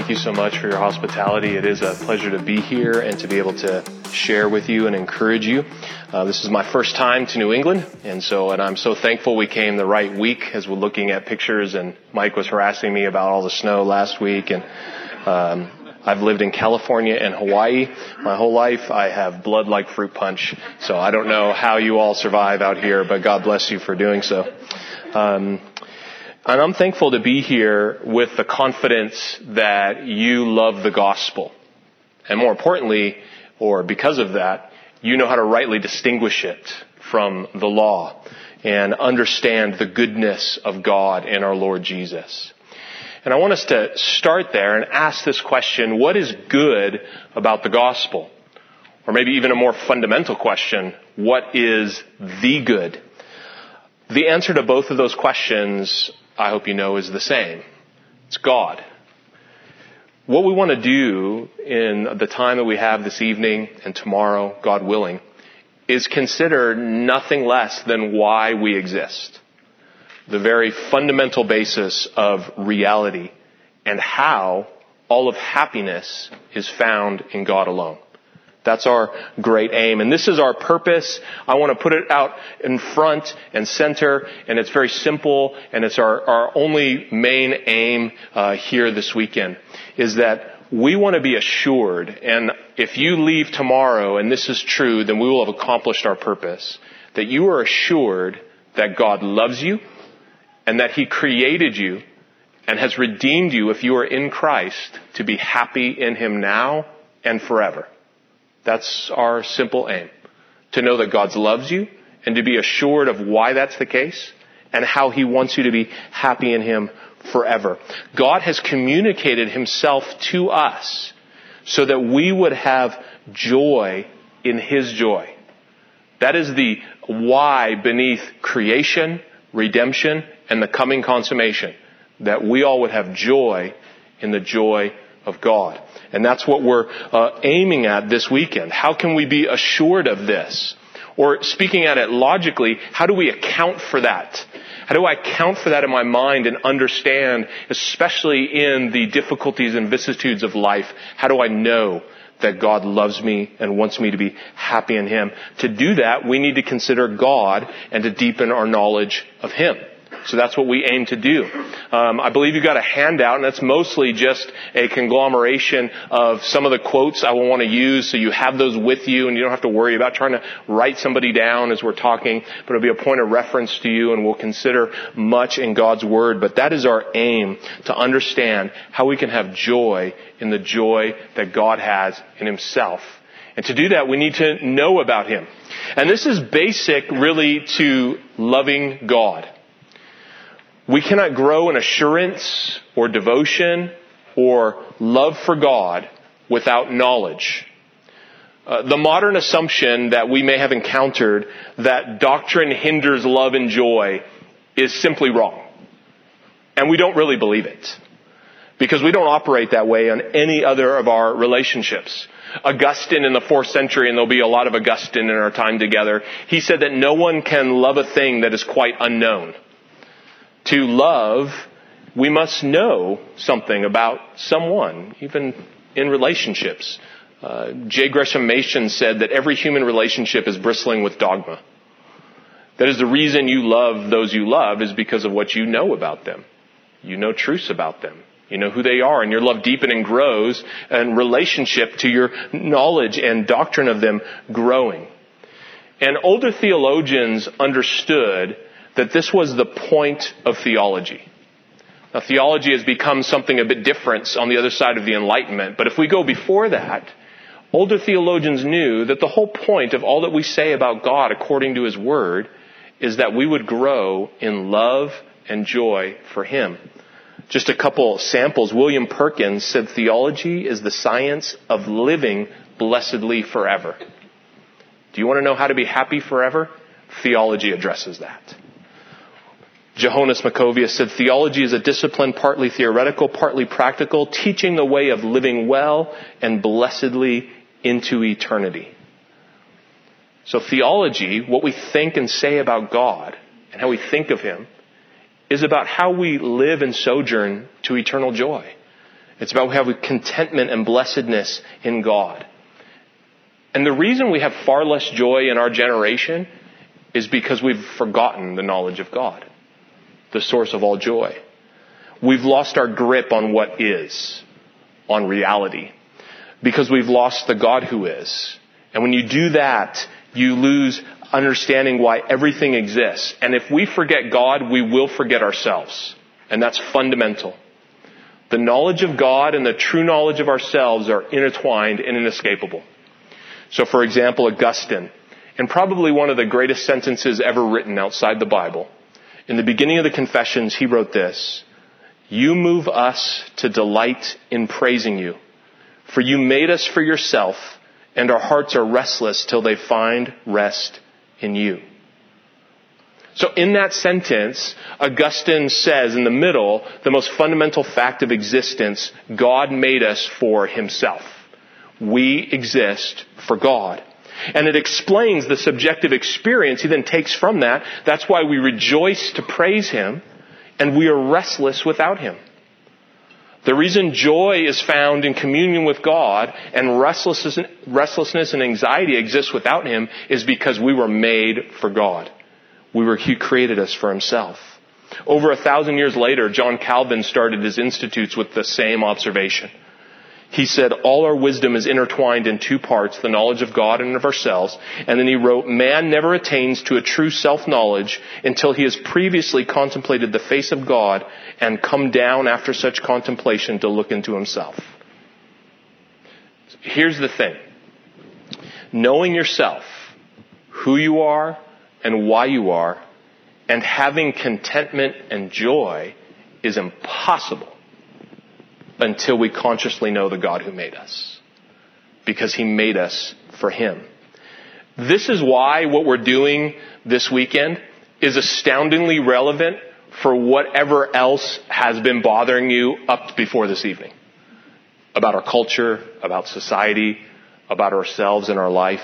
thank you so much for your hospitality. It is a pleasure to be here and to be able to share with you and encourage you. This is my first time to New England, and I'm so thankful we came the right week as we're looking at pictures, and Mike was harassing me about all the snow last week, and I've lived in California and Hawaii my whole life. I have blood like fruit punch, so I don't know how you all survive out here, but God bless you for doing so. And I'm thankful to be here with the confidence that you love the gospel. And more importantly, or because of that, you know how to rightly distinguish it from the law and understand the goodness of God and our Lord Jesus. And I want us to start there and ask this question: what is good about the gospel? Or maybe even a more fundamental question: what is the good? The answer to both of those questions, I hope you know, is the same. It's God. What we want to do in the time that we have this evening and tomorrow, God willing, is consider nothing less than why we exist. The very fundamental basis of reality and how all of happiness is found in God alone. That's our great aim. And this is our purpose. I want to put it out in front and center. And it's very simple. And it's our only main aim here this weekend, is that we want to be assured. And if you leave tomorrow and this is true, then we will have accomplished our purpose. That you are assured that God loves you and that He created you and has redeemed you, if you are in Christ, to be happy in Him now and forever. That's our simple aim. To know that God loves you and to be assured of why that's the case and how He wants you to be happy in Him forever. God has communicated Himself to us so that we would have joy in His joy. That is the why beneath creation, redemption, and the coming consummation. That we all would have joy in the joy of God. And that's what we're aiming at this weekend. How can we be assured of this? Or speaking at it logically, how do we account for that? How do I account for that in my mind and understand, especially in the difficulties and vicissitudes of life, how do I know that God loves me and wants me to be happy in Him? To do that, we need to consider God and to deepen our knowledge of Him. So that's what we aim to do. I believe you got a handout, and that's mostly just a conglomeration of some of the quotes I will want to use, so you have those with you, and you don't have to worry about trying to write somebody down as we're talking, but it'll be a point of reference to you, and we'll consider much in God's Word. But that is our aim, to understand how we can have joy in the joy that God has in Himself. And to do that, we need to know about Him. And this is basic, really, to loving God. We cannot grow in assurance or devotion or love for God without knowledge. The modern assumption that we may have encountered that doctrine hinders love and joy is simply wrong. And we don't really believe it, because we don't operate that way on any other of our relationships. Augustine in the 4th century, and there'll be a lot of Augustine in our time together, he said that no one can love a thing that is quite unknown. To love, we must know something about someone, even in relationships. J. Gresham Machen said that every human relationship is bristling with dogma. That is, the reason you love those you love is because of what you know about them. You know truths about them. You know who they are, and your love deepens and grows in relationship to your knowledge and doctrine of them growing. And older theologians understood that this was the point of theology. Now, theology has become something a bit different on the other side of the Enlightenment. But if we go before that, older theologians knew that the whole point of all that we say about God according to His Word is that we would grow in love and joy for Him. Just a couple samples. William Perkins said theology is the science of living blessedly forever. Do you want to know how to be happy forever? Theology addresses that. Johannes Maccovius said, theology is a discipline partly theoretical, partly practical, teaching the way of living well and blessedly into eternity. So theology, what we think and say about God and how we think of Him, is about how we live and sojourn to eternal joy. It's about having contentment and blessedness in God. And the reason we have far less joy in our generation is because we've forgotten the knowledge of God, the source of all joy. We've lost our grip on what is, on reality, because we've lost the God who is. And when you do that, you lose understanding why everything exists. And if we forget God, we will forget ourselves. And that's fundamental. The knowledge of God and the true knowledge of ourselves are intertwined and inescapable. So for example, Augustine, in probably one of the greatest sentences ever written outside the Bible, in the beginning of the Confessions, he wrote this: "You move us to delight in praising you, for you made us for yourself, and our hearts are restless till they find rest in you." So in that sentence, Augustine says in the middle, the most fundamental fact of existence, God made us for himself. We exist for God. And it explains the subjective experience he then takes from that. That's why we rejoice to praise him, and we are restless without him. The reason joy is found in communion with God and restlessness and anxiety exists without him is because we were made for God. He created us for himself. Over 1,000 years later, John Calvin started his institutes with the same observation. He said, all our wisdom is intertwined in two parts, the knowledge of God and of ourselves. And then he wrote, man never attains to a true self-knowledge until he has previously contemplated the face of God and come down after such contemplation to look into himself. Here's the thing. Knowing yourself, who you are and why you are, and having contentment and joy is impossible until we consciously know the God who made us. Because he made us for him. This is why what we're doing this weekend is astoundingly relevant for whatever else has been bothering you up before this evening. About our culture, about society, about ourselves and our life.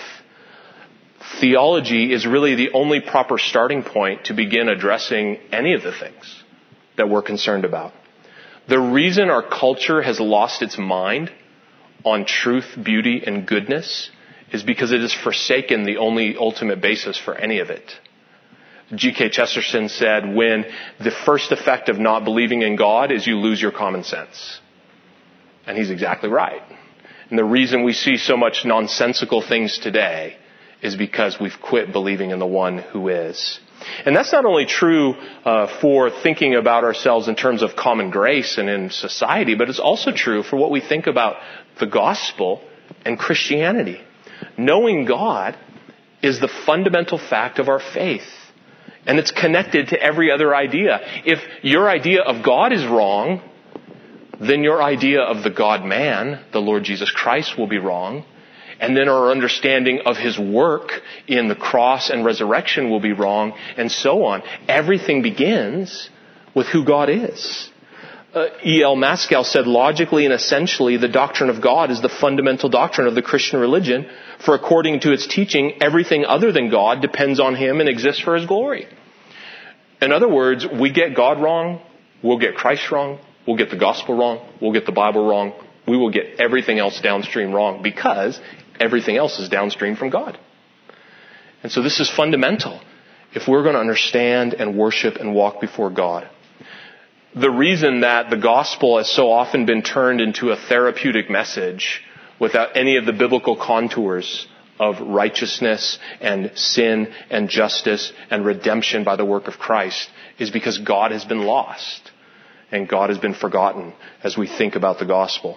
Theology is really the only proper starting point to begin addressing any of the things that we're concerned about. The reason our culture has lost its mind on truth, beauty, and goodness is because it has forsaken the only ultimate basis for any of it. G.K. Chesterton said, when the first effect of not believing in God is you lose your common sense. And he's exactly right. And the reason we see so much nonsensical things today is because we've quit believing in the one who is. And that's not only true for thinking about ourselves in terms of common grace and in society, but it's also true for what we think about the gospel and Christianity. Knowing God is the fundamental fact of our faith. And it's connected to every other idea. If your idea of God is wrong, then your idea of the God-man, the Lord Jesus Christ, will be wrong. And then our understanding of his work in the cross and resurrection will be wrong, and so on. Everything begins with who God is. E.L. Maskell said, logically and essentially, the doctrine of God is the fundamental doctrine of the Christian religion, for according to its teaching, everything other than God depends on him and exists for his glory. In other words, we get God wrong, we'll get Christ wrong, we'll get the gospel wrong, we'll get the Bible wrong, we will get everything else downstream wrong because everything else is downstream from God. And so this is fundamental if we're going to understand and worship and walk before God. The reason that the gospel has so often been turned into a therapeutic message without any of the biblical contours of righteousness and sin and justice and redemption by the work of Christ is because God has been lost and God has been forgotten as we think about the gospel.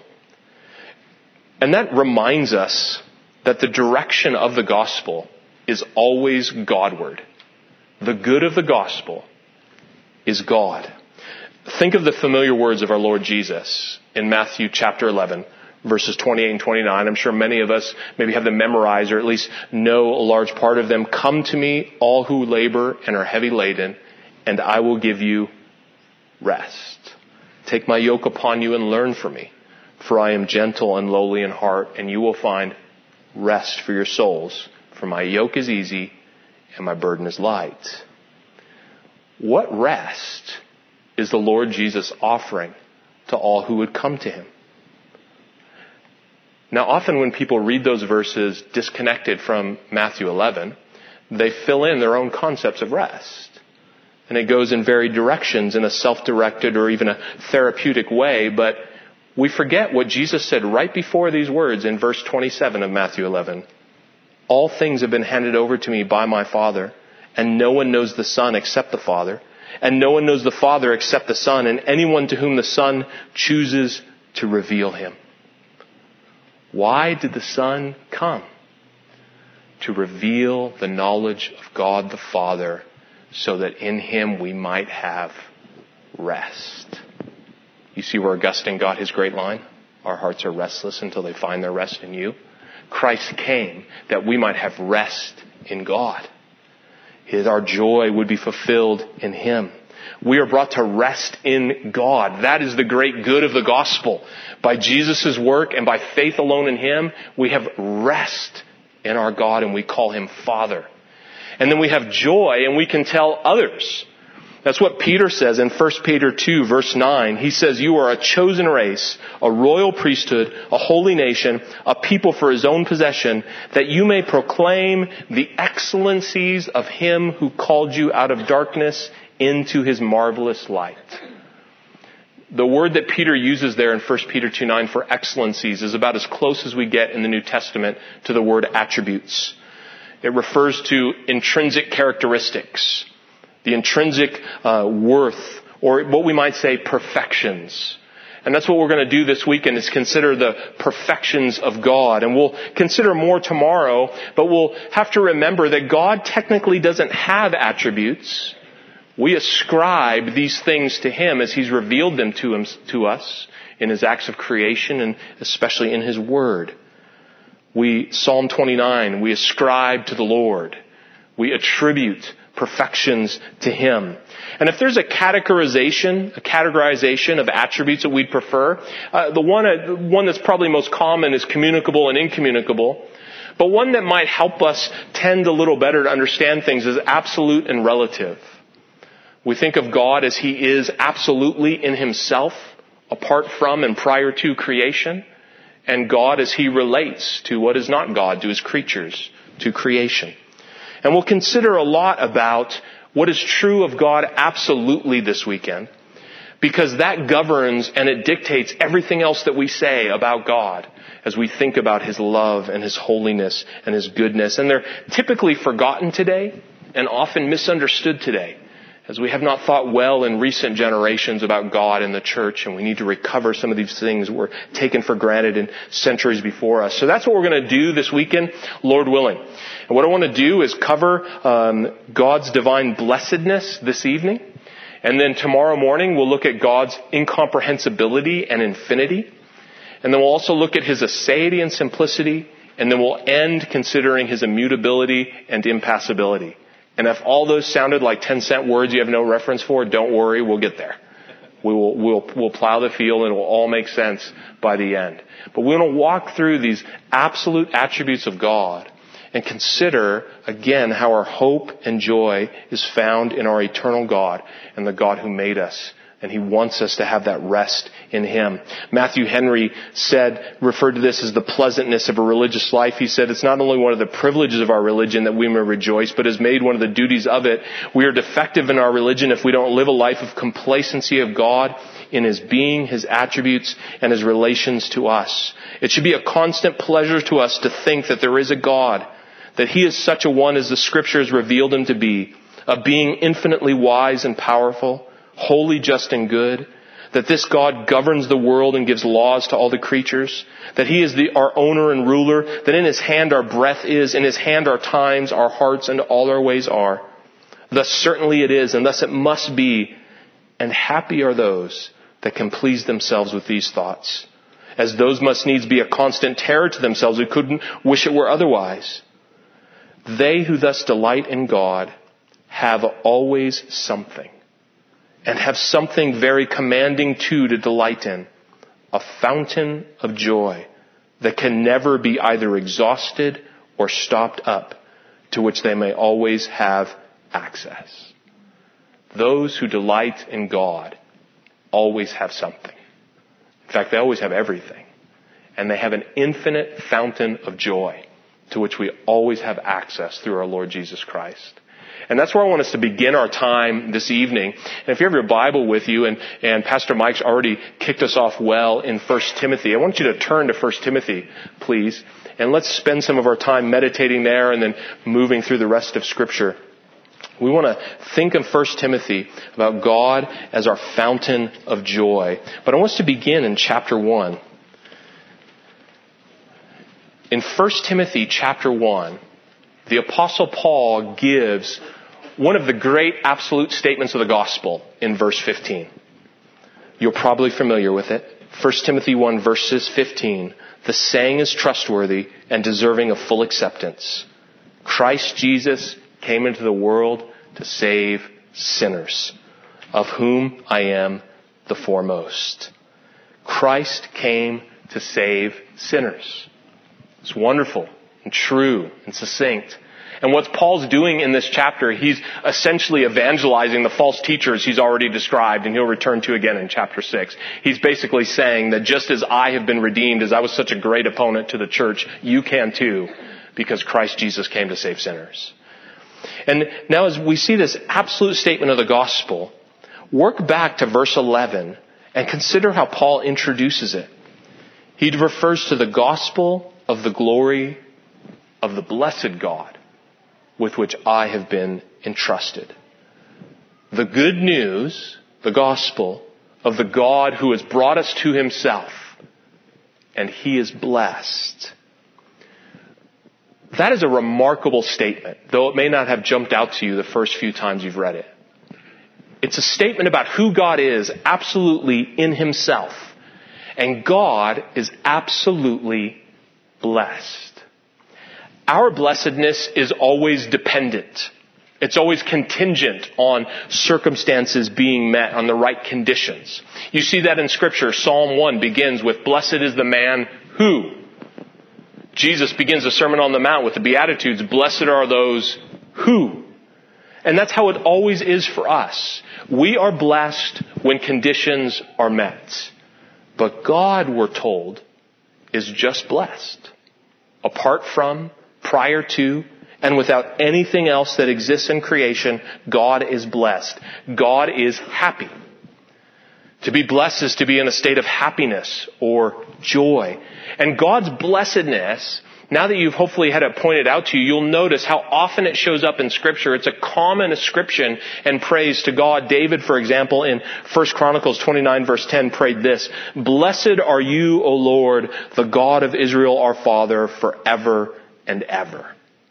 And that reminds us that the direction of the gospel is always Godward. The good of the gospel is God. Think of the familiar words of our Lord Jesus in Matthew chapter 11, verses 28 and 29. I'm sure many of us maybe have them memorized or at least know a large part of them. Come to me, all who labor and are heavy laden, and I will give you rest. Take my yoke upon you and learn from me, for I am gentle and lowly in heart, and you will find rest for your souls, for my yoke is easy and my burden is light. What rest is the Lord Jesus offering to all who would come to him? Now, often when people read those verses disconnected from Matthew 11, they fill in their own concepts of rest. And it goes in varied directions in a self-directed or even a therapeutic way, but we forget what Jesus said right before these words in verse 27 of Matthew 11. All things have been handed over to me by my Father, and no one knows the Son except the Father, and no one knows the Father except the Son, and anyone to whom the Son chooses to reveal him. Why did the Son come? To reveal the knowledge of God the Father, so that in him we might have rest. You see where Augustine got his great line? Our hearts are restless until they find their rest in you. Christ came that we might have rest in God. Our joy would be fulfilled in him. We are brought to rest in God. That is the great good of the gospel. By Jesus' work and by faith alone in him, we have rest in our God, and we call him Father. And then we have joy, and we can tell others. That's what Peter says in 1 Peter 2, verse 9. He says, you are a chosen race, a royal priesthood, a holy nation, a people for his own possession, that you may proclaim the excellencies of him who called you out of darkness into his marvelous light. The word that Peter uses there in 1 Peter 2:9 for excellencies is about as close as we get in the New Testament to the word attributes. It refers to intrinsic characteristics, the intrinsic worth, or what we might say perfections. And that's what we're going to do this weekend, is consider the perfections of God. And we'll consider more tomorrow, but we'll have to remember that God technically doesn't have attributes. We ascribe these things to him as he's revealed them to us in his acts of creation and especially in his word. Psalm 29, we ascribe to the Lord. We attribute perfections to him. And if there's a categorization of attributes that we'd prefer, the one that's probably most common is communicable and incommunicable. But one that might help us tend a little better to understand things is absolute and relative. We think of God as he is absolutely in himself, apart from and prior to creation, and God as he relates to what is not God, to his creatures, to creation. And we'll consider a lot about what is true of God absolutely this weekend, because that governs and it dictates everything else that we say about God as we think about his love and his holiness and his goodness. And they're typically forgotten today and often misunderstood today, as we have not thought well in recent generations about God and the church, and we need to recover some of these things that were taken for granted in centuries before us. So that's what we're going to do this weekend, Lord willing. And what I want to do is cover God's divine blessedness this evening. And then tomorrow morning we'll look at God's incomprehensibility and infinity. And then we'll also look at his aseity and simplicity. And then we'll end considering his immutability and impassibility. And if all those sounded like 10-cent words you have no reference for, don't worry, we'll get there. We'll plow the field and it will all make sense by the end. But we want to walk through these absolute attributes of God and consider, again, how our hope and joy is found in our eternal God and the God who made us. And he wants us to have that rest in him. Matthew Henry referred to this as the pleasantness of a religious life. He said, it's not only one of the privileges of our religion that we may rejoice, but is made one of the duties of it. We are defective in our religion if we don't live a life of complacency of God in his being, his attributes, and his relations to us. It should be a constant pleasure to us to think that there is a God, that he is such a one as the scriptures revealed him to be, a being infinitely wise and powerful, holy, just, and good, that this God governs the world and gives laws to all the creatures, that he is our owner and ruler, that in his hand our breath is, in his hand our times, our hearts, and all our ways are. Thus certainly it is, and thus it must be, and happy are those that can please themselves with these thoughts, as those must needs be a constant terror to themselves who couldn't wish it were otherwise. They who thus delight in God have always something, and have something very commanding too to delight in, a fountain of joy that can never be either exhausted or stopped up, to which they may always have access. Those who delight in God always have something. In fact, they always have everything. and they have an infinite fountain of joy to which we always have access through our Lord Jesus Christ. And that's where I want us to begin our time this evening. And if you have your Bible with you, and Pastor Mike's already kicked us off well in 1 Timothy, I want you to turn to 1 Timothy, please. And let's spend some of our time meditating there and then moving through the rest of Scripture. We want to think in 1 Timothy about God as our fountain of joy. But I want us to begin in chapter 1. In 1 Timothy chapter 1, the Apostle Paul gives one of the great absolute statements of the gospel in verse 15. You're probably familiar with it. 1 Timothy 1 verses 15. The saying is trustworthy and deserving of full acceptance. Christ Jesus came into the world to save sinners, of whom I am the foremost. Christ came to save sinners. It's wonderful and true and succinct. And what Paul's doing in this chapter, he's essentially evangelizing the false teachers he's already described, and he'll return to again in chapter 6. He's basically saying that just as I have been redeemed, as I was such a great opponent to the church, you can too, because Christ Jesus came to save sinners. And now as we see this absolute statement of the gospel, work back to verse 11 and consider how Paul introduces it. He refers to the gospel of the glory of the blessed God with which I have been entrusted. The good news, the gospel of the God who has brought us to himself, and he is blessed. That is a remarkable statement, though it may not have jumped out to you the first few times you've read it. It's a statement about who God is absolutely in himself. And God is absolutely blessed. Our blessedness is always dependent. It's always contingent on circumstances being met, on the right conditions. You see that in Scripture. Psalm 1 begins with, "Blessed is the man who." Jesus begins the Sermon on the Mount with the Beatitudes, "Blessed are those who." And that's how it always is for us. We are blessed when conditions are met. But God, we're told, is just blessed. Apart from, prior to, and without anything else that exists in creation, God is blessed. God is happy. To be blessed is to be in a state of happiness or joy. And God's blessedness, now that you've hopefully had it pointed out to you, you'll notice how often it shows up in Scripture. It's a common ascription and praise to God. David, for example, in 1 Chronicles 29 verse 10 prayed this, "Blessed are you, O Lord, the God of Israel, our Father, forever and ever."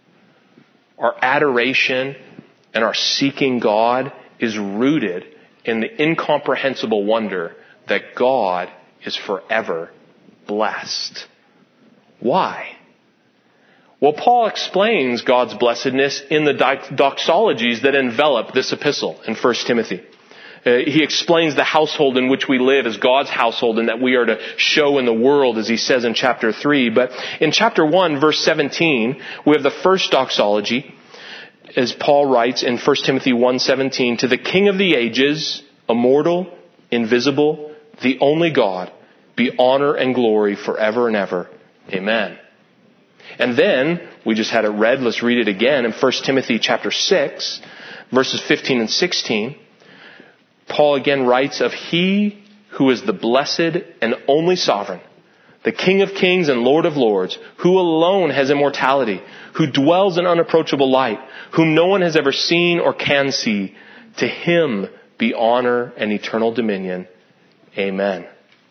Our adoration and our seeking God is rooted in the incomprehensible wonder that God is forever blessed. Why? Well, Paul explains God's blessedness in the doxologies that envelop this epistle in 1 Timothy. He explains the household in which we live as God's household and that we are to show in the world, as he says in chapter 3. But in chapter 1, verse 17, we have the first doxology, as Paul writes in 1 Timothy 1:17, "To the King of the ages, immortal, invisible, the only God, be honor and glory forever and ever. Amen." And then, we just had it read, let's read it again in 1 Timothy chapter 6, verses 15 and 16. Paul again writes of He who is the blessed and only sovereign, the King of kings and Lord of lords, who alone has immortality, who dwells in unapproachable light, whom no one has ever seen or can see. To him be honor and eternal dominion. Amen.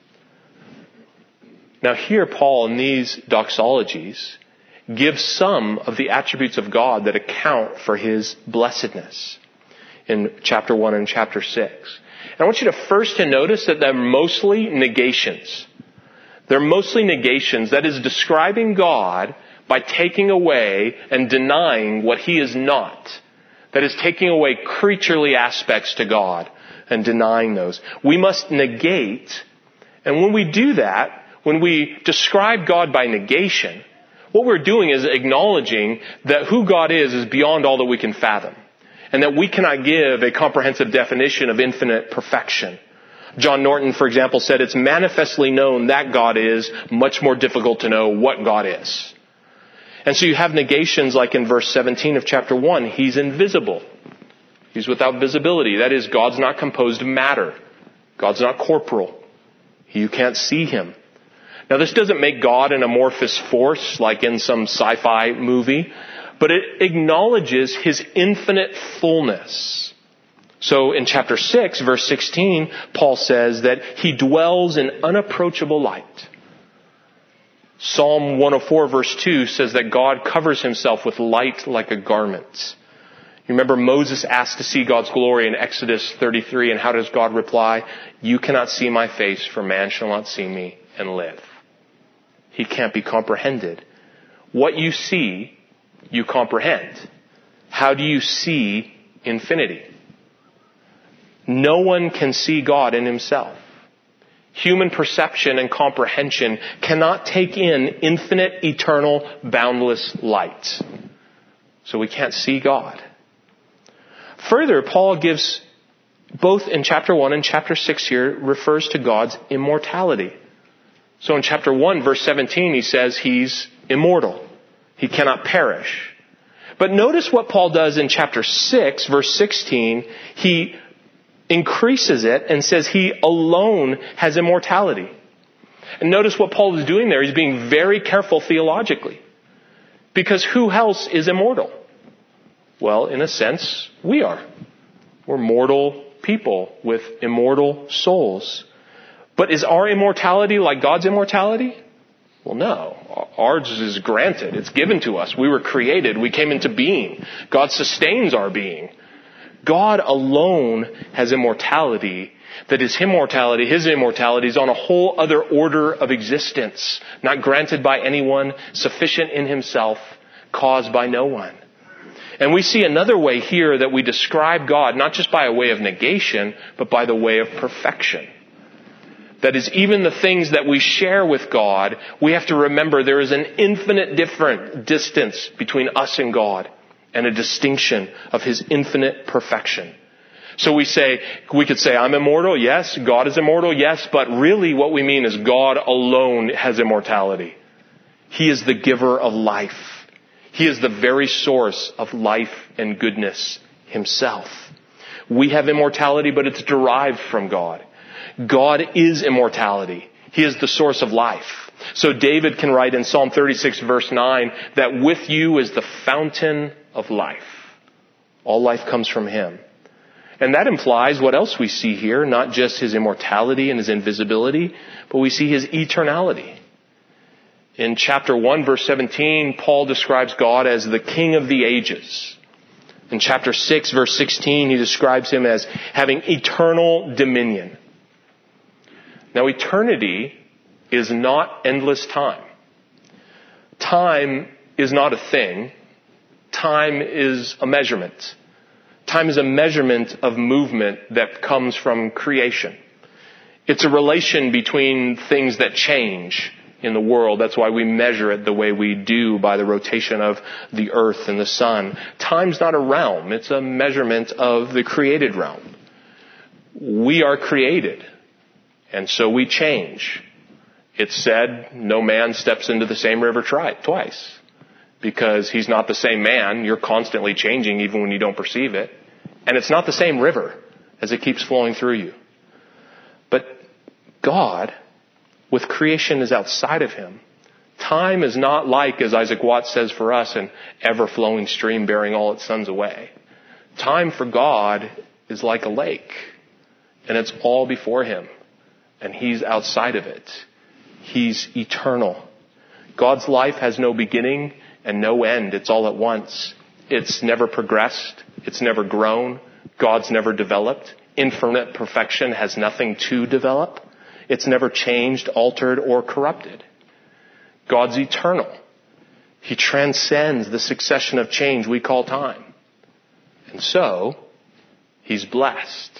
Now here Paul in these doxologies gives some of the attributes of God that account for his blessedness in chapter 1 and chapter 6. And I want you to first to notice that they're mostly negations. They're mostly negations. That is describing God by taking away and denying what he is not. That is taking away creaturely aspects to God and denying those. We must negate. And when we do that, when we describe God by negation, what we're doing is acknowledging that who God is beyond all that we can fathom. And that we cannot give a comprehensive definition of infinite perfection. John Norton, for example, said it's manifestly known that God is, much more difficult to know what God is. And so you have negations like in verse 17 of chapter 1. He's invisible. He's without visibility. That is, God's not composed of matter. God's not corporal. You can't see him. Now, this doesn't make God an amorphous force like in some sci-fi movie, but it acknowledges his infinite fullness. So in chapter 6, verse 16, Paul says that he dwells in unapproachable light. Psalm 104, verse 2 says that God covers himself with light like a garment. You remember Moses asked to see God's glory in Exodus 33, and how does God reply? You cannot see my face, for man shall not see me and live. He can't be comprehended. What you see, you comprehend. How do you see infinity? No one can see God in himself. Human perception and comprehension cannot take in infinite, eternal, boundless light. So we can't see God. Further, Paul gives, both in chapter 1 and chapter 6 here, refers to God's immortality. So in chapter 1, verse 17, he says he's immortal. He cannot perish. But notice what Paul does in chapter 6, verse 16. He increases it and says he alone has immortality. And notice what Paul is doing there. He's being very careful theologically. Because who else is immortal? Well, in a sense, we are. We're mortal people with immortal souls. But is our immortality like God's immortality? Well, no. Ours is granted. It's given to us. We were created. We came into being. God sustains our being. God alone has immortality. That is immortality. His immortality is on a whole other order of existence, not granted by anyone, sufficient in himself, caused by no one. And we see another way here that we describe God, not just by a way of negation, but by the way of perfection. That is, even the things that we share with God, we have to remember there is an infinite different distance between us and God, and a distinction of his infinite perfection. So we could say, I'm immortal, yes. God is immortal, yes. But really what we mean is God alone has immortality. He is the giver of life. He is the very source of life and goodness himself. We have immortality, but it's derived from God. God is immortality. He is the source of life. So David can write in Psalm 36, verse 9, that with you is the fountain of life. All life comes from him. And that implies what else we see here, not just his immortality and his invisibility, but we see his eternality. In chapter 1, verse 17, Paul describes God as the King of the ages. In chapter 6, verse 16, he describes him as having eternal dominion. Now, eternity is not endless time. Time is not a thing. Time is a measurement. Time is a measurement of movement that comes from creation. It's a relation between things that change in the world. That's why we measure it the way we do, by the rotation of the earth and the sun. Time's not a realm. It's a measurement of the created realm. We are created, and so we change. It's said no man steps into the same river twice, because he's not the same man. You're constantly changing even when you don't perceive it. And it's not the same river as it keeps flowing through you. But God, with creation, is outside of him. Time is not like, as Isaac Watts says for us, an ever-flowing stream bearing all its sons away. Time for God is like a lake, and it's all before him, and he's outside of it. He's eternal. God's life has no beginning and no end. It's all at once. It's never progressed. It's never grown. God's never developed. Infinite perfection has nothing to develop. It's never changed, altered, or corrupted. God's eternal. He transcends the succession of change we call time. And so, he's blessed.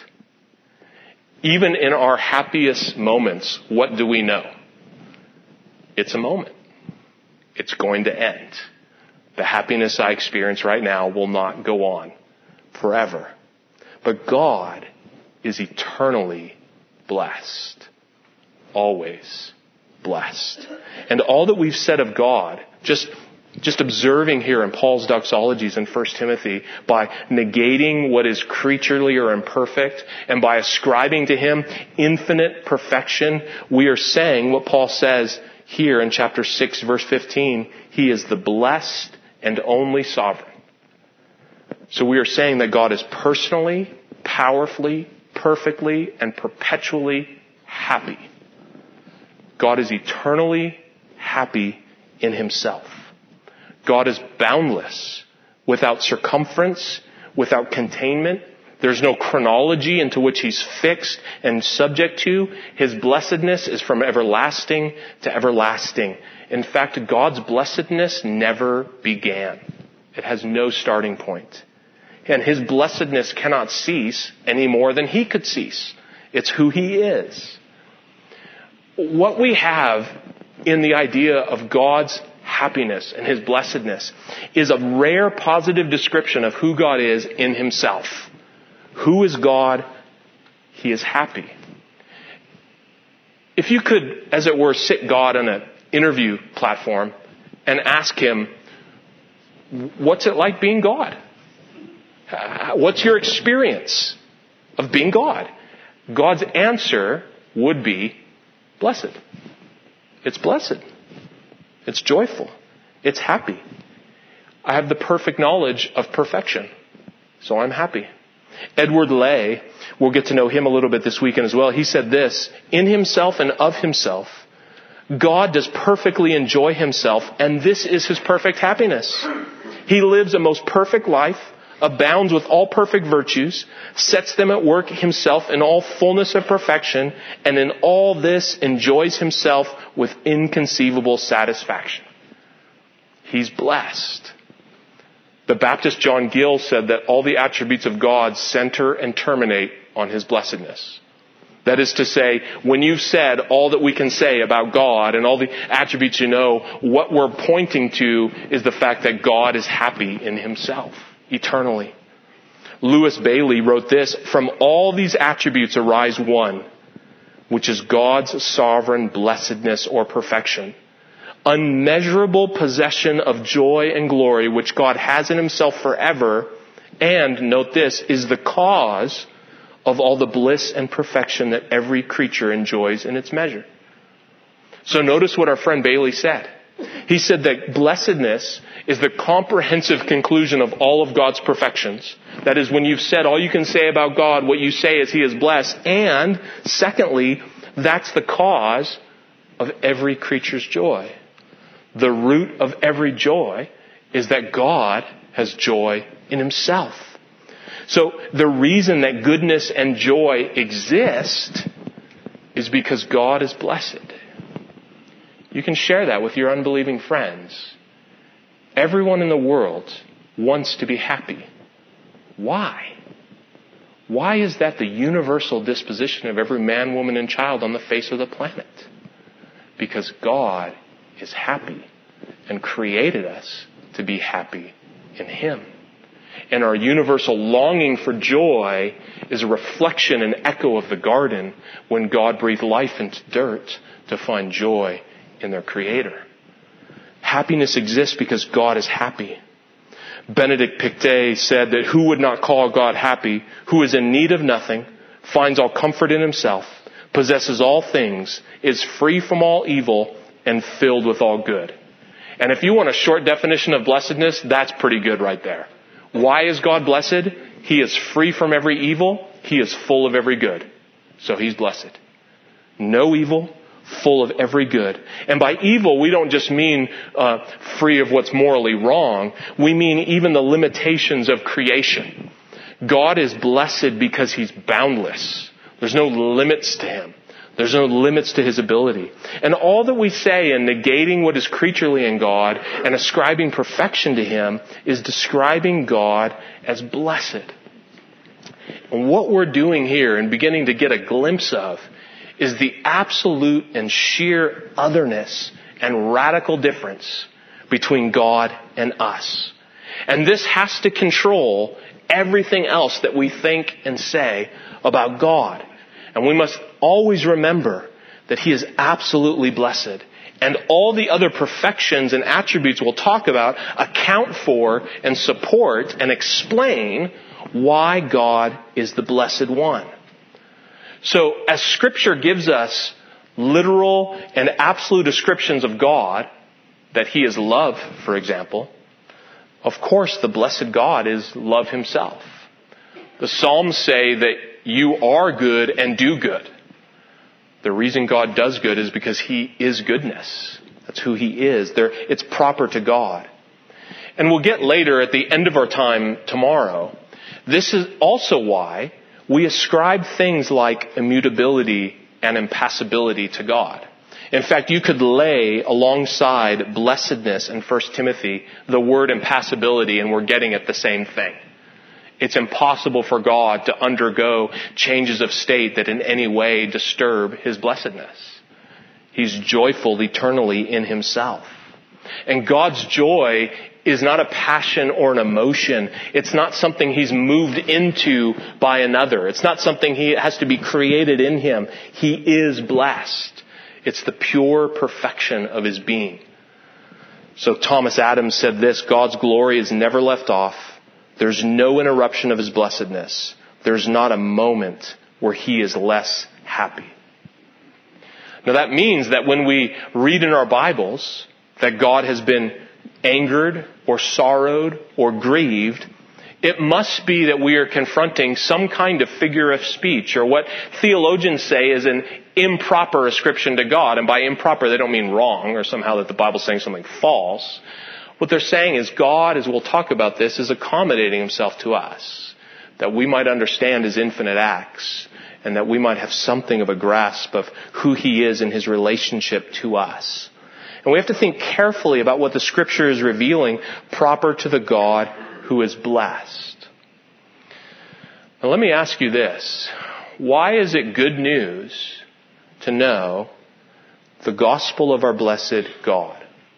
Even in our happiest moments, what do we know? It's a moment. It's going to end. The happiness I experience right now will not go on forever. But God is eternally blessed. Always blessed. And all that we've said of God, just observing here in Paul's doxologies in 1 Timothy, by negating what is creaturely or imperfect, and by ascribing to him infinite perfection, we are saying what Paul says here in chapter 6, verse 15, he is the blessed and only sovereign. So we are saying that God is personally, powerfully, perfectly, and perpetually happy. God is eternally happy in himself. God is boundless, without circumference, without containment. There's no chronology into which he's fixed and subject to. His blessedness is from everlasting to everlasting. In fact, God's blessedness never began. It has no starting point. And his blessedness cannot cease any more than he could cease. It's who he is. What we have in the idea of God's happiness and his blessedness is a rare positive description of who God is in himself. Who is God? He is happy. If you could, as it were, sit God on an interview platform and ask him, what's it like being God? What's your experience of being God? God's answer would be blessed. It's blessed. It's joyful. It's happy. I have the perfect knowledge of perfection, so I'm happy. Edward Lay, we'll get to know him a little bit this weekend as well. He said this, in himself and of himself, God does perfectly enjoy himself, and this is his perfect happiness. He lives a most perfect life, abounds with all perfect virtues, sets them at work himself in all fullness of perfection, and in all this enjoys himself with inconceivable satisfaction. He's blessed. The Baptist John Gill said that all the attributes of God center and terminate on his blessedness. That is to say, when you've said all that we can say about God and all the attributes you know, what we're pointing to is the fact that God is happy in himself, eternally. Lewis Bailey wrote this, from all these attributes arise one, which is God's sovereign blessedness or perfection. Unmeasurable possession of joy and glory which God has in himself forever, and, note this, is the cause of all the bliss and perfection that every creature enjoys in its measure. So notice what our friend Bailey said. He said that blessedness is the comprehensive conclusion of all of God's perfections. That is, when you've said all you can say about God, what you say is he is blessed. And secondly, that's the cause of every creature's joy. The root of every joy is that God has joy in himself. So the reason that goodness and joy exist is because God is blessed. You can share that with your unbelieving friends. Everyone in the world wants to be happy. Why? Why is that the universal disposition of every man, woman, and child on the face of the planet? Because God is happy and created us to be happy in him. And our universal longing for joy is a reflection and echo of the garden when God breathed life into dirt to find joy in their Creator. Happiness exists because God is happy. Benedict Pictet said that who would not call God happy, who is in need of nothing, finds all comfort in himself, possesses all things, is free from all evil, and filled with all good. And if you want a short definition of blessedness, that's pretty good right there. Why is God blessed? He is free from every evil. He is full of every good. So he's blessed. No evil, full of every good. And by evil, we don't just mean free of what's morally wrong. We mean even the limitations of creation. God is blessed because he's boundless. There's no limits to him. There's no limits to his ability. And all that we say in negating what is creaturely in God and ascribing perfection to him is describing God as blessed. And what we're doing here and beginning to get a glimpse of is the absolute and sheer otherness and radical difference between God and us. And this has to control everything else that we think and say about God. And we must always remember that he is absolutely blessed. And all the other perfections and attributes we'll talk about account for and support and explain why God is the Blessed One. So as Scripture gives us literal and absolute descriptions of God, that he is love, for example, of course the blessed God is love himself. The Psalms say that you are good and do good. The reason God does good is because he is goodness. That's who he is. It's proper to God. And we'll get later at the end of our time tomorrow. This is also why we ascribe things like immutability and impassibility to God. In fact, you could lay alongside blessedness in 1 Timothy the word impassibility, and we're getting at the same thing. It's impossible for God to undergo changes of state that in any way disturb his blessedness. He's joyful eternally in himself. And God's joy is not a passion or an emotion. It's not something he's moved into by another. It's not something he has to be created in him. He is blessed. It's the pure perfection of his being. So Thomas Adams said this: God's glory is never left off. There's no interruption of his blessedness. There's not a moment where he is less happy. Now that means that when we read in our Bibles that God has been angered or sorrowed or grieved, it must be that we are confronting some kind of figure of speech, or what theologians say is an improper ascription to God. And by improper, they don't mean wrong or somehow that the Bible's saying something false. What they're saying is God, as we'll talk about this, is accommodating himself to us, that we might understand his infinite acts, and that we might have something of a grasp of who he is in his relationship to us. And we have to think carefully about what the Scripture is revealing proper to the God who is blessed. Now let me ask you this: why is it good news to know the gospel of our blessed God?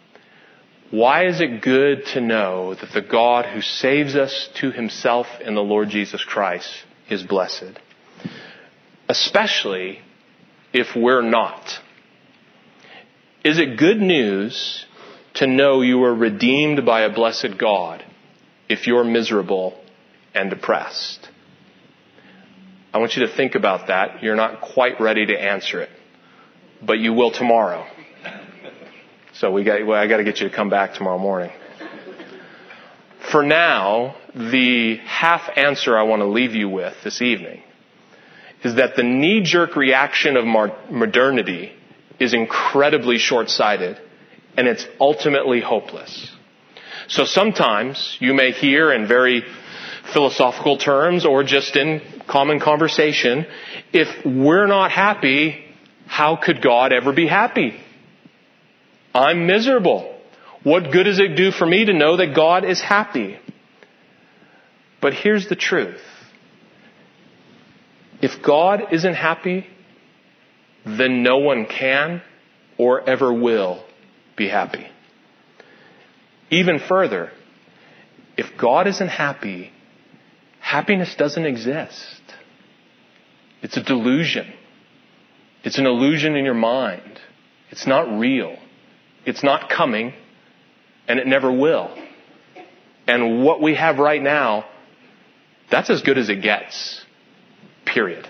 Why is it good to know that the God who saves us to himself in the Lord Jesus Christ is blessed? Especially if we're not. Is it good news to know you are redeemed by a blessed God if you're miserable and depressed? I want you to think about that. You're not quite ready to answer it, but you will tomorrow. So I got to get you to come back tomorrow morning. For now, the half answer I want to leave you with this evening is that the knee-jerk reaction of modernity is incredibly short-sighted, and it's ultimately hopeless. So sometimes you may hear in very philosophical terms or just in common conversation, if we're not happy, how could God ever be happy? I'm miserable. What good does it do for me to know that God is happy? But here's the truth. If God isn't happy, then no one can or ever will be happy. Even further, if God isn't happy, happiness doesn't exist. It's a delusion. It's an illusion in your mind. It's not real. It's not coming, and it never will. And what we have right now, that's as good as it gets. Period.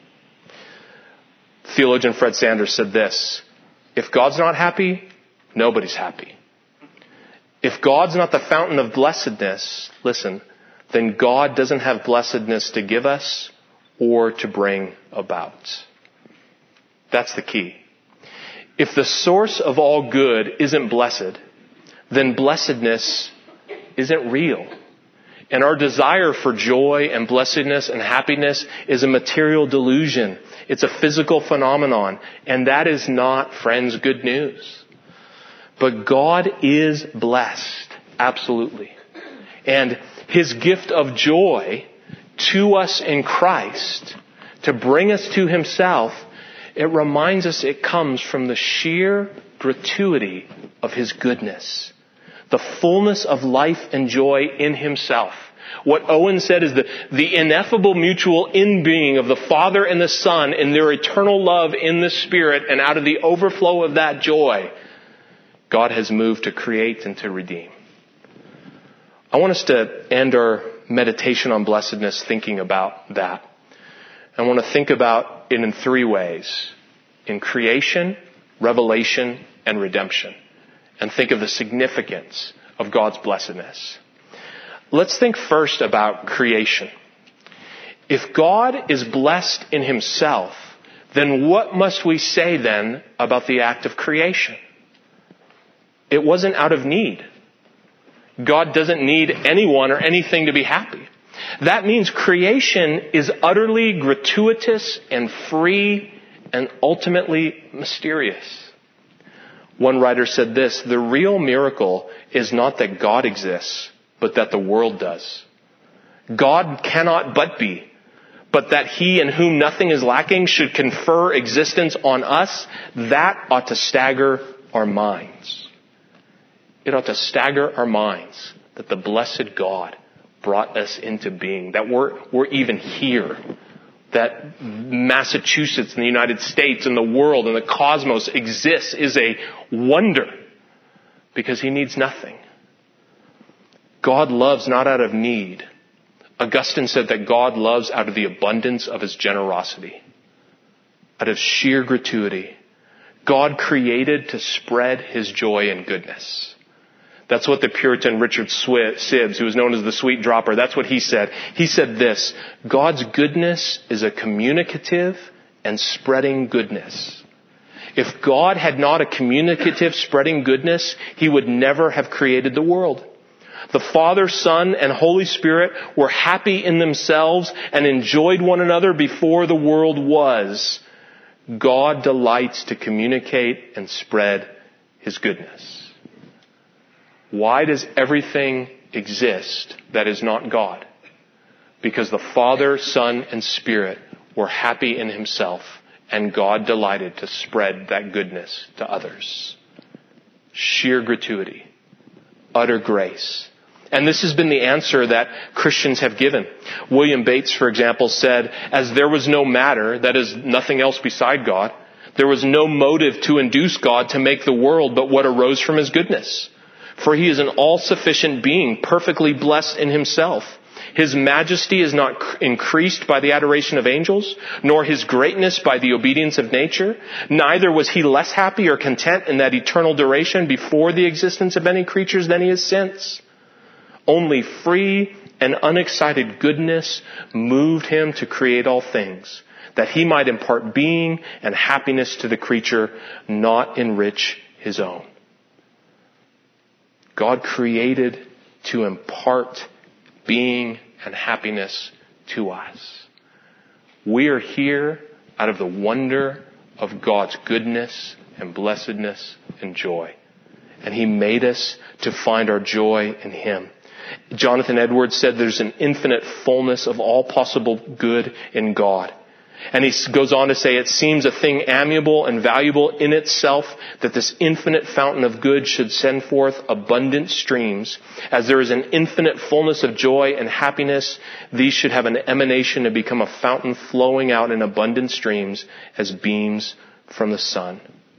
Theologian Fred Sanders said this: if God's not happy, nobody's happy. If God's not the fountain of blessedness, listen, then God doesn't have blessedness to give us or to bring about. That's the key. If the source of all good isn't blessed, then blessedness isn't real. And our desire for joy and blessedness and happiness is a material delusion. It's a physical phenomenon. And that is not, friends, good news. But God is blessed. Absolutely. And his gift of joy to us in Christ, to bring us to himself, it reminds us it comes from the sheer gratuity of his goodness. The fullness of life and joy in himself, What Owen said is the ineffable mutual in-being of the Father and the Son in their eternal love in the Spirit, and out of the overflow of that joy, God has moved to create and to redeem. I want us to end our meditation on blessedness thinking about that. I want to think about it in three ways: in creation, revelation, and redemption. And think of the significance of God's blessedness. Let's think first about creation. If God is blessed in himself, then what must we say then about the act of creation? It wasn't out of need. God doesn't need anyone or anything to be happy. That means creation is utterly gratuitous and free and ultimately mysterious. One writer said this: the real miracle is not that God exists, but that the world does. God cannot but be, but that he in whom nothing is lacking should confer existence on us, that ought to stagger our minds. It ought to stagger our minds that the blessed God brought us into being, that we're even here, that Massachusetts and the United States and the world and the cosmos exists is a wonder because he needs nothing. God loves not out of need. Augustine said that God loves out of the abundance of his generosity, out of sheer gratuity. God created to spread his joy and goodness. That's what the Puritan Richard Sibbes, who was known as the sweet dropper, that's what he said. He said this: God's goodness is a communicative and spreading goodness. If God had not a communicative, spreading goodness, he would never have created the world. The Father, Son, and Holy Spirit were happy in themselves and enjoyed one another before the world was. God delights to communicate and spread his goodness. Why does everything exist that is not God? Because the Father, Son, and Spirit were happy in himself, and God delighted to spread that goodness to others. Sheer gratuity, utter grace. And this has been the answer that Christians have given. William Bates, for example, said, as there was no matter, that is nothing else beside God, there was no motive to induce God to make the world but what arose from his goodness. For he is an all-sufficient being, perfectly blessed in himself. His majesty is not increased by the adoration of angels, nor his greatness by the obedience of nature. Neither was he less happy or content in that eternal duration before the existence of any creatures than he is since. Only free and unexcited goodness moved him to create all things, that he might impart being and happiness to the creature, not enrich his own. God created to impart being and happiness to us. We are here out of the wonder of God's goodness and blessedness and joy. And he made us to find our joy in him. Jonathan Edwards said there's an infinite fullness of all possible good in God. And he goes on to say, it seems a thing amiable and valuable in itself that this infinite fountain of good should send forth abundant streams. As there is an infinite fullness of joy and happiness, these should have an emanation to become a fountain flowing out in abundant streams as beams from the sun.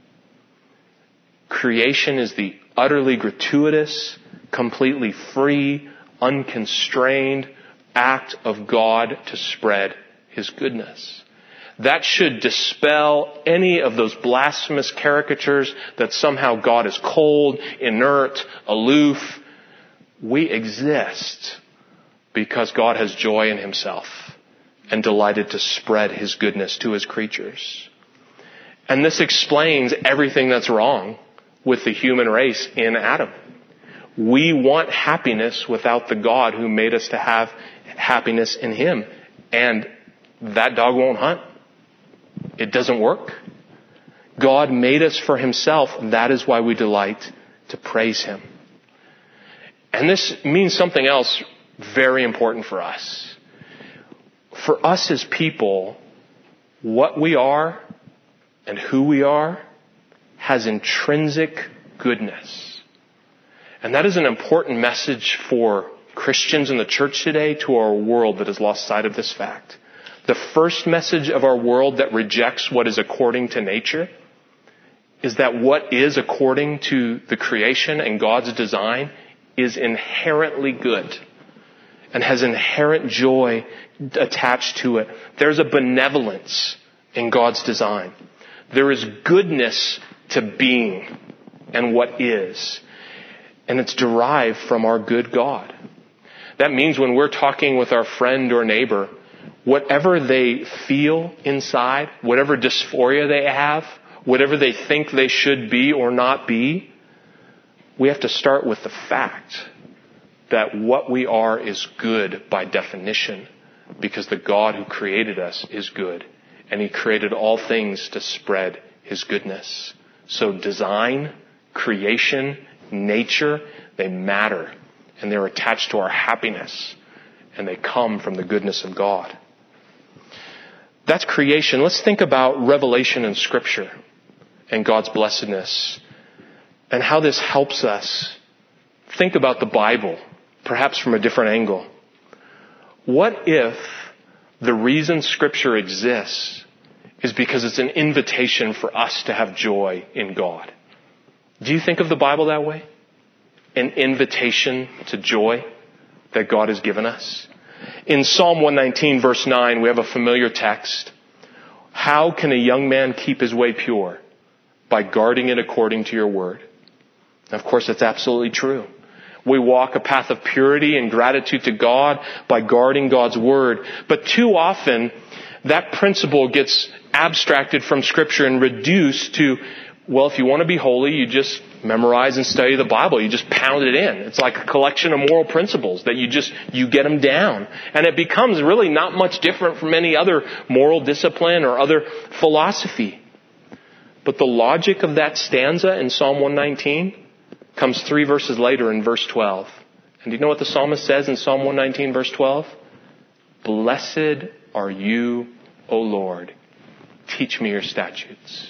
Creation is the utterly gratuitous, completely free, unconstrained act of God to spread his goodness. That should dispel any of those blasphemous caricatures that somehow God is cold, inert, aloof. We exist because God has joy in himself and delighted to spread his goodness to his creatures. And this explains everything that's wrong with the human race in Adam. We want happiness without the God who made us to have happiness in him. And that dog won't hunt. It doesn't work. God made us for himself, and that is why we delight to praise him. And this means something else very important for us. For us as people, what we are and who we are has intrinsic goodness. And that is an important message for Christians in the church today to our world that has lost sight of this fact. The first message of our world that rejects what is according to nature is that what is according to the creation and God's design is inherently good and has inherent joy attached to it. There's a benevolence in God's design. There is goodness to being and what is. And it's derived from our good God. That means when we're talking with our friend or neighbor, whatever they feel inside, whatever dysphoria they have, whatever they think they should be or not be, we have to start with the fact that what we are is good by definition, because the God who created us is good, and He created all things to spread His goodness. So design, creation, nature, they matter, and they're attached to our happiness, and they come from the goodness of God. That's creation. Let's think about revelation in Scripture and God's blessedness and how this helps us think about the Bible, perhaps from a different angle. What if the reason Scripture exists is because it's an invitation for us to have joy in God? Do you think of the Bible that way? An invitation to joy that God has given us? In Psalm 119, verse 9, we have a familiar text. How can a young man keep his way pure? By guarding it according to your word. And of course, that's absolutely true. We walk a path of purity and gratitude to God by guarding God's word. But too often, that principle gets abstracted from Scripture and reduced to, well, if you want to be holy, you just memorize and study the Bible. You just pound it in. It's like a collection of moral principles that you get them down. And it becomes really not much different from any other moral discipline or other philosophy. But the logic of that stanza in Psalm 119 comes 3 verses later in verse 12. And do you know what the psalmist says in Psalm 119, verse 12? Blessed are you, O Lord. Teach me your statutes.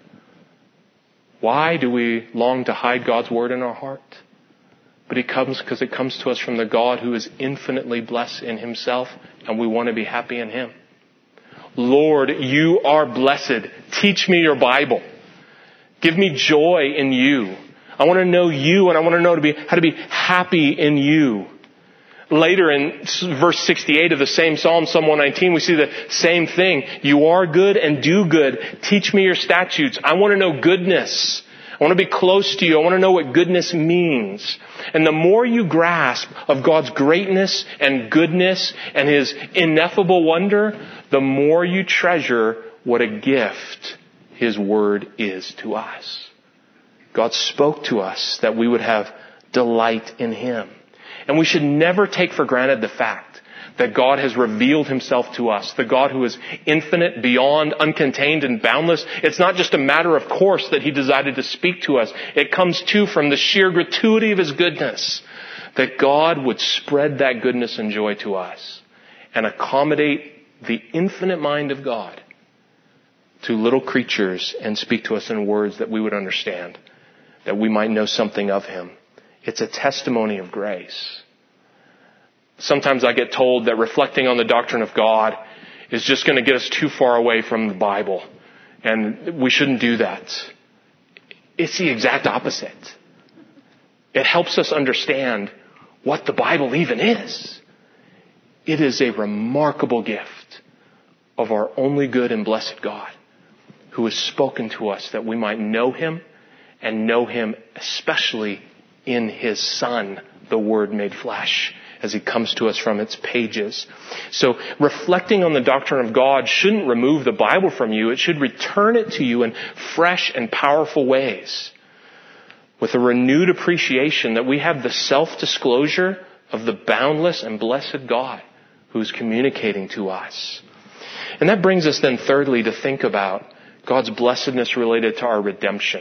Why do we long to hide God's word in our heart? But it comes because it comes to us from the God who is infinitely blessed in Himself, and we want to be happy in Him. Lord, you are blessed. Teach me your Bible. Give me joy in you. I want to know you, and I want to know how to be happy in you. Later in verse 68 of the same Psalm, Psalm 119, we see the same thing. You are good and do good. Teach me your statutes. I want to know goodness. I want to be close to you. I want to know what goodness means. And the more you grasp of God's greatness and goodness and His ineffable wonder, the more you treasure what a gift His word is to us. God spoke to us that we would have delight in Him. And we should never take for granted the fact that God has revealed Himself to us, the God who is infinite, beyond, uncontained, and boundless. It's not just a matter of course that He decided to speak to us. It comes too from the sheer gratuity of His goodness, that God would spread that goodness and joy to us and accommodate the infinite mind of God to little creatures and speak to us in words that we would understand, that we might know something of Him. It's a testimony of grace. Sometimes I get told that reflecting on the doctrine of God is just going to get us too far away from the Bible, and we shouldn't do that. It's the exact opposite. It helps us understand what the Bible even is. It is a remarkable gift of our only good and blessed God, who has spoken to us that we might know Him, and know Him especially in His Son, the Word made flesh, as He comes to us from its pages. So reflecting on the doctrine of God shouldn't remove the Bible from you. It should return it to you in fresh and powerful ways, with a renewed appreciation that we have the self-disclosure of the boundless and blessed God who is communicating to us. And that brings us then thirdly to think about God's blessedness related to our redemption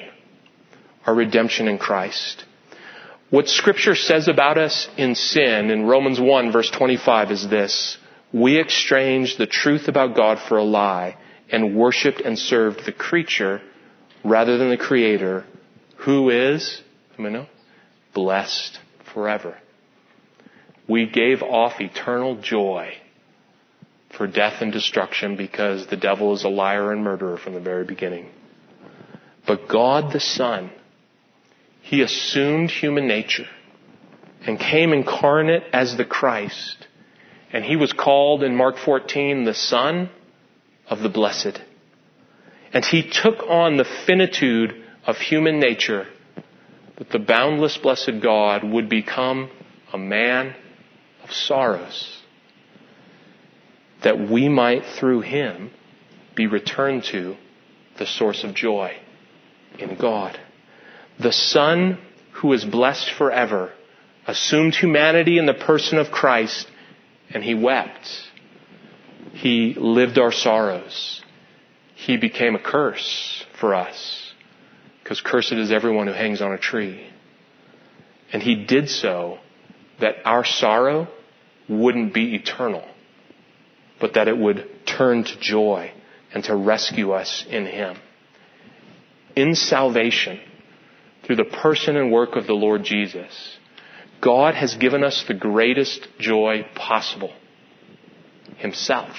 in Christ. What Scripture says about us in sin in Romans 1 verse 25 is this: we exchanged the truth about God for a lie and worshipped and served the creature rather than the Creator, who is, blessed forever. We gave off eternal joy for death and destruction because the devil is a liar and murderer from the very beginning. But God the Son, He assumed human nature and came incarnate as the Christ. And He was called in Mark 14 the Son of the Blessed. And He took on the finitude of human nature, that the boundless blessed God would become a man of sorrows, that we might through Him be returned to the source of joy in God. The Son who is blessed forever assumed humanity in the person of Christ, and He wept. He lived our sorrows. He became a curse for us, because cursed is everyone who hangs on a tree. And He did so that our sorrow wouldn't be eternal, but that it would turn to joy and to rescue us in Him. In salvation, through the person and work of the Lord Jesus, God has given us the greatest joy possible. Himself.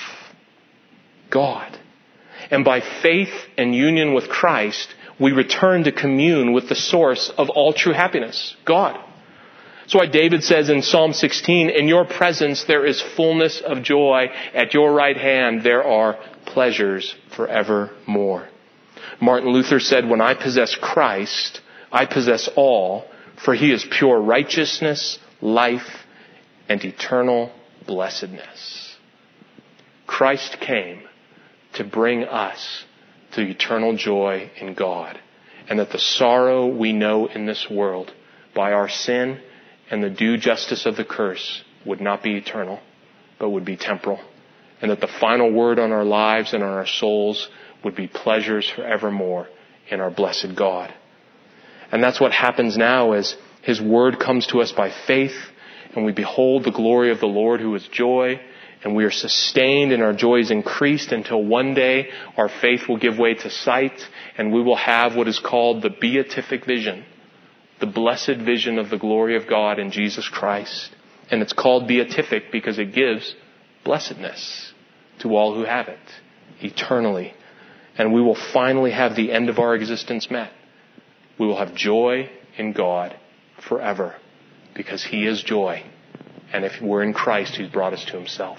God. And by faith and union with Christ, we return to commune with the source of all true happiness, God. That's why David says in Psalm 16, in your presence there is fullness of joy. At your right hand there are pleasures forevermore. Martin Luther said, when I possess Christ, I possess all, for He is pure righteousness, life, and eternal blessedness. Christ came to bring us to eternal joy in God, and that the sorrow we know in this world by our sin and the due justice of the curse would not be eternal, but would be temporal. And that the final word on our lives and on our souls would be pleasures forevermore in our blessed God. And that's what happens now as His word comes to us by faith, and we behold the glory of the Lord who is joy, and we are sustained and our joy is increased until one day our faith will give way to sight, and we will have what is called the beatific vision, the blessed vision of the glory of God in Jesus Christ. And it's called beatific because it gives blessedness to all who have it eternally. And we will finally have the end of our existence met. We will have joy in God forever because He is joy. And if we're in Christ, He's brought us to Himself.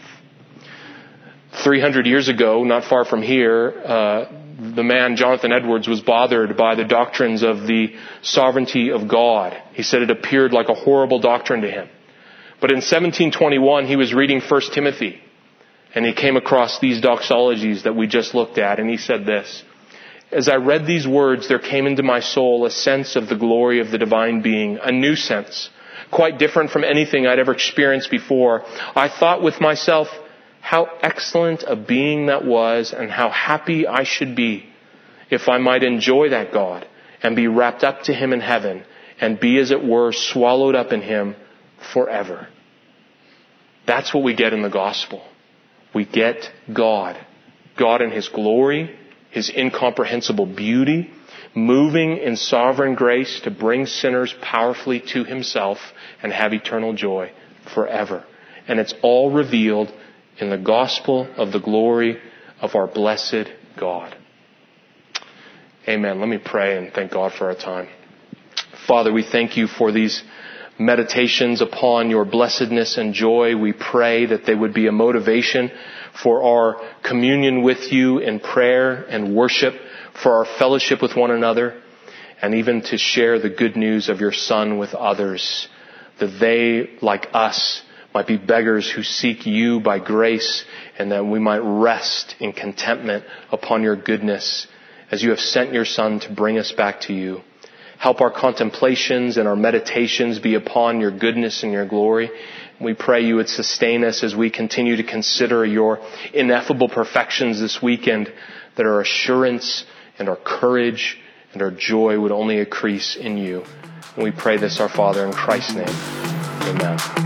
300 years ago, not far from here, the man Jonathan Edwards was bothered by the doctrines of the sovereignty of God. He said it appeared like a horrible doctrine to him. But in 1721, he was reading 1 Timothy, and he came across these doxologies that we just looked at, and he said this: as I read these words, there came into my soul a sense of the glory of the divine being, a new sense, quite different from anything I'd ever experienced before. I thought with myself, how excellent a being that was, and how happy I should be if I might enjoy that God and be wrapped up to Him in heaven and be, as it were, swallowed up in Him forever. That's what we get in the gospel. We get God. God in His glory, His incomprehensible beauty, moving in sovereign grace to bring sinners powerfully to Himself and have eternal joy forever. And it's all revealed in the gospel of the glory of our blessed God. Amen. Let me pray and thank God for our time. Father, we thank You for these meditations upon Your blessedness and joy. We pray that they would be a motivation for our communion with You in prayer and worship, for our fellowship with one another, and even to share the good news of Your Son with others, that they, like us, might be beggars who seek You by grace, and that we might rest in contentment upon Your goodness as You have sent Your Son to bring us back to You. Help our contemplations and our meditations be upon Your goodness and Your glory. We pray You would sustain us as we continue to consider Your ineffable perfections this weekend, that our assurance and our courage and our joy would only increase in You. And we pray this, our Father, in Christ's name. Amen.